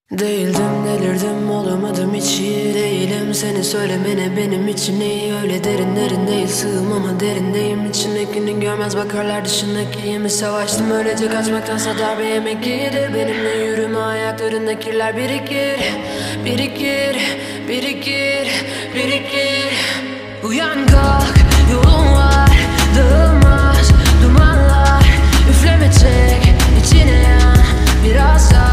Değildim, delirdim, olamadım, hiç iyi değilim. Seni söylemene benim için iyi, öyle derinlerin değil, sığım ama derindeyim. İçindekini görmez bakarlar, dışındakiyimi savaştım. Öylece kaçmaktansa darbe yemek iyidir. Benimle yürüme, ayaklarında kirler birikir. Birikir, birikir, birikir. Uyan kalk, yolun var, dağılmaz dumanlar. Üfleme çek, içine yan, biraz daha.